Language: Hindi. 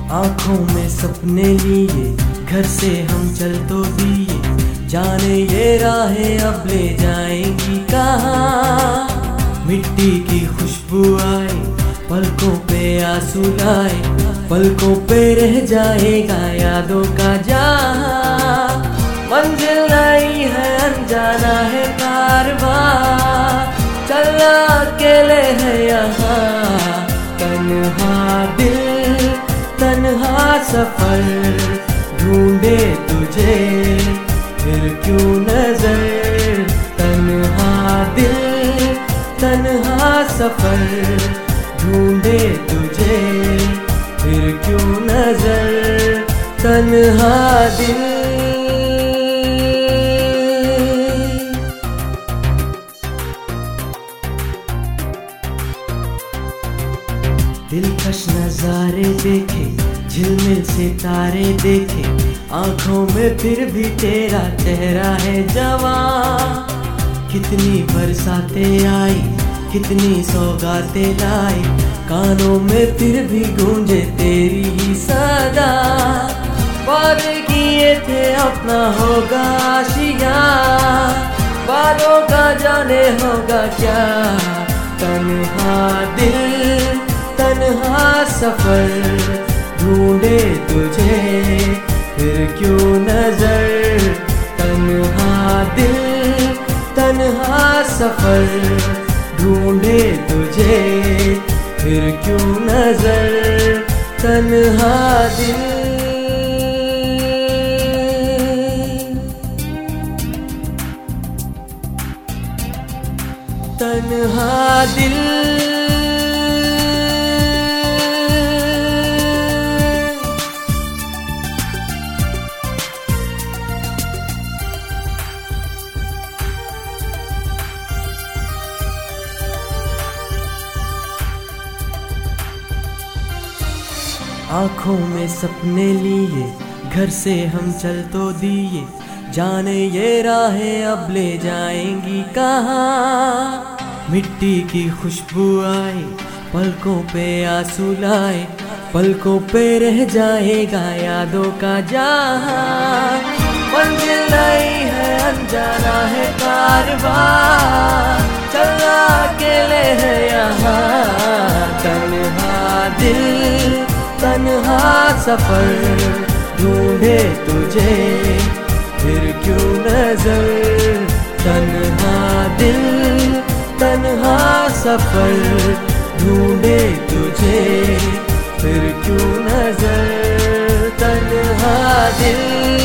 आंखों में सपने लिए घर से हम चल तो दिए, जाने ये राहें अब ले जाएंगी कहाँ। मिट्टी की खुशबू आए, पलकों पे आंसू लाए, पलकों पे रह जाएगा यादों का जहां। मंजिल नहीं है अनजाना है कारवां, चलना अकेले है यहाँ। तन्हा दिल तन्हा सफर ढूंढे तुझे फिर क्यों नजर। तन्हा दिल तन्हा सफर ढूंढे तुझे फिर क्यों नजर। तन्हा दिल दिलकश नजारे देखे, झिलमिल सितारे देखे, आंखों में फिर भी तेरा चेहरा है जवां। कितनी बरसातें आई, कितनी सौगातें लाई, कानों में फिर भी गूंजे तेरी ही सदा। वादे किए थे अपना होगा आशिया, बातों का जाने होगा क्या। तन्हा दिल तन्हा सफर ढूंढे तुझे फिर क्यों नजर। तन्हा दिल तन्हा सफर ढूंढे तुझे फिर क्यों नजर। तन्हा दिल तन्हा दिल आंखों में सपने लिए घर से हम चल तो दिए, जाने ये राहें अब ले जाएंगी कहाँ। मिट्टी की खुशबू आए, पलकों पे आंसू लाए, पलकों पे रह जाएगा यादों का जहां। मंजिल नहीं है अनजाना है कारवां, चलना अकेले है यहाँ। तन्हा दिल तन्हा सफर ढूंढे तुझे फिर क्यों नजर। तन्हा दिल तन्हा सफर ढूंढे तुझे फिर क्यों नजर। तन्हा दिल